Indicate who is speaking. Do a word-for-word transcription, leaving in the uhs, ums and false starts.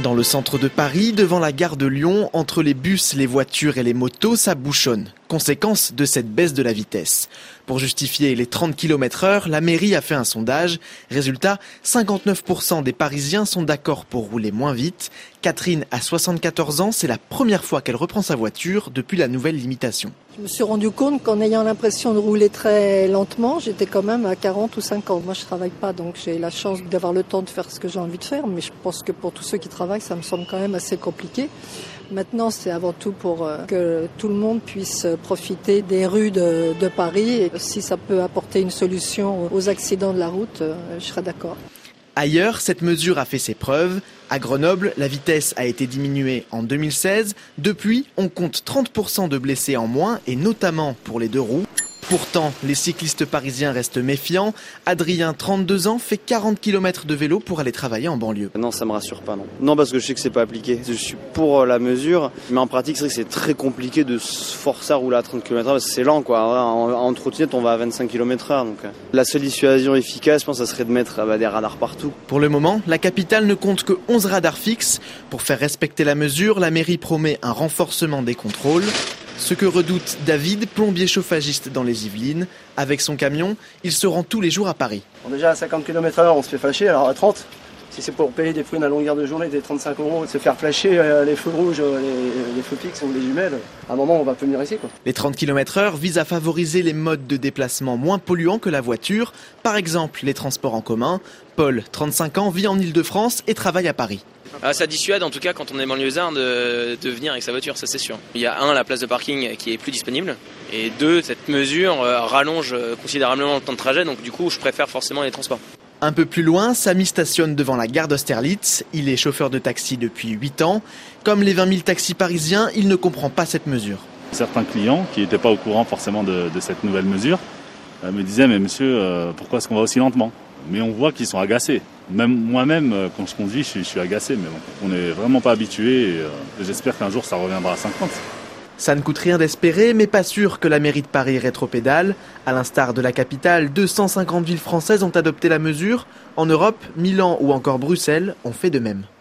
Speaker 1: Dans le centre de Paris, devant la gare de Lyon, entre les bus, les voitures et les motos, ça bouchonne. Conséquence de cette baisse de la vitesse. Pour justifier les trente kilomètres heure, la mairie a fait un sondage. Résultat, cinquante-neuf pour cent des Parisiens sont d'accord pour rouler moins vite. Catherine a soixante-quatorze ans, c'est la première fois qu'elle reprend sa voiture depuis la nouvelle limitation.
Speaker 2: Je me suis rendu compte qu'en ayant l'impression de rouler très lentement, j'étais quand même à quarante ou cinquante. Moi, je travaille pas, donc j'ai la chance d'avoir le temps de faire ce que j'ai envie de faire. Mais je pense que pour tous ceux qui travaillent, ça me semble quand même assez compliqué. Maintenant, c'est avant tout pour que tout le monde puisse profiter des rues de, de Paris. Et si ça peut apporter une solution aux accidents de la route, je serai d'accord.
Speaker 1: Ailleurs, cette mesure a fait ses preuves. À Grenoble, la vitesse a été diminuée en deux mille seize. Depuis, on compte trente pour cent de blessés en moins, et notamment pour les deux roues. Pourtant, les cyclistes parisiens restent méfiants. Adrien, trente-deux ans, fait quarante kilomètres de vélo pour aller travailler en banlieue.
Speaker 3: Non, ça me rassure pas, non. Non, parce que je sais que c'est pas appliqué. Je suis pour la mesure, mais en pratique, c'est vrai que c'est très compliqué de se forcer à rouler à trente kilomètres heure parce que c'est lent, quoi. En, en trottinette, on va à vingt-cinq kilomètres heure. Donc, la seule dissuasion efficace, je pense, ça serait de mettre bah, des radars partout.
Speaker 1: Pour le moment, la capitale ne compte que onze radars fixes. Pour faire respecter la mesure, la mairie promet un renforcement des contrôles. Ce que redoute David, plombier chauffagiste dans les Yvelines. Avec son camion, il se rend tous les jours à Paris.
Speaker 4: Bon, déjà à cinquante kilomètres heure, on se fait flasher, alors à trente, si c'est pour payer des prunes à longueur de journée, des trente-cinq euros, se faire flasher euh, les feux rouges, euh, les, les feux fixes ou les jumelles, à un moment on va plus venir ici, quoi.
Speaker 1: Les trente kilomètres heure visent à favoriser les modes de déplacement moins polluants que la voiture, par exemple les transports en commun. Paul, trente-cinq ans, vit en Ile-de-France et travaille à Paris.
Speaker 5: Ah, ça dissuade en tout cas quand on est banlieusard de, de venir avec sa voiture, ça c'est sûr. Il y a un, la place de parking qui est plus disponible, et deux, cette mesure euh, rallonge considérablement le temps de trajet, donc du coup je préfère forcément les transports.
Speaker 1: Un peu plus loin, Samy stationne devant la gare d'Austerlitz. Il est chauffeur de taxi depuis huit ans. Comme les vingt mille taxis parisiens, il ne comprend pas cette mesure.
Speaker 6: Certains clients qui n'étaient pas au courant forcément de, de cette nouvelle mesure euh, me disaient « mais monsieur, euh, pourquoi est-ce qu'on va aussi lentement ?» Mais on voit qu'ils sont agacés. Même moi-même, quand je conduis, je suis, je suis agacé. Mais bon, on n'est vraiment pas habitué. Et, euh, j'espère qu'un jour, ça reviendra à cinquante.
Speaker 1: Ça ne coûte rien d'espérer, mais pas sûr que la mairie de Paris rétropédale. À l'instar de la capitale, deux cent cinquante villes françaises ont adopté la mesure. En Europe, Milan ou encore Bruxelles ont fait de même.